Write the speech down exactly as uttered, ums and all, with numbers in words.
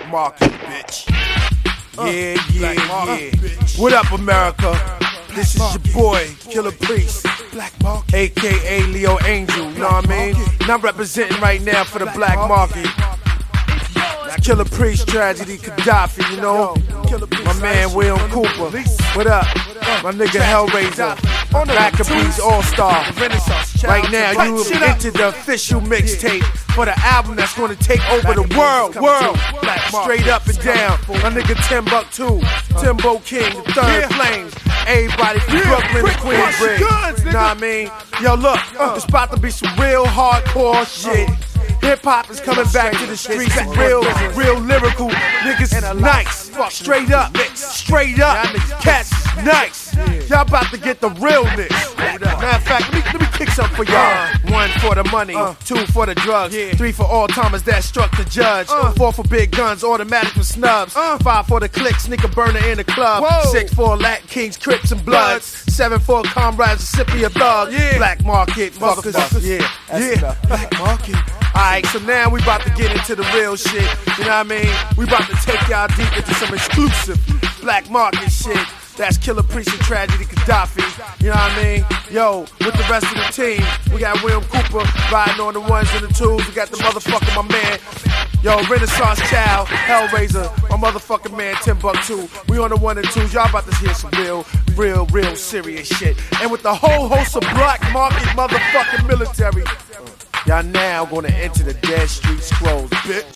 Black Market, bitch. Yeah, yeah, yeah. What up, America? This is your boy, Killer Priest, Black Market, A K A Leo Angel, you know what I mean? And I'm representing right now for the Black Market. Killer Priest, Tragedy, Gaddafi, you know? My man, William Cooper. What up? My nigga, Hellraiser. Maccabees All-Star. Right now, you have entered the official mixtape for the album that's going to take over the world. World. Straight up and down. My nigga, Timbuktu. Timbo King, the Third Flames. Everybody from Brooklyn to Queensbridge. You know what I mean? Yo, look, it's about to be some real hardcore shit. Hip-hop is coming back to the streets. Real, real lyrical niggas is nice. Straight up, straight up. Cats is nice. Y'all about to get the realness. Matter of fact, let me, let me kick something for y'all. One for the money, two for the drugs, three for all timers that struck the judge, four for big guns, automatic with snubs, five for the click, sneaker burner in the club, six for Latin Kings, Crips and Bloods, seven for comrades, Mississippi of thugs, Black Market, fuckers, yeah, yeah, Black Market. Alright, so now we about to get into the real shit, you know what I mean? We about to take y'all deep into some exclusive Black Market shit. That's Killer Priest and Tragedy Gaddafi, you know what I mean? Yo, with the rest of the team, we got William Cooper riding on the ones and the twos. We got the motherfucker, my man, yo, Renaissance Child, Hellraiser, my motherfucking man, Timbuktu. We on the one and twos. Y'all about to hear some real, real, real serious shit. And with the whole host of Black Market motherfucking military, y'all now gonna enter the Dead Street Scrolls, bitch.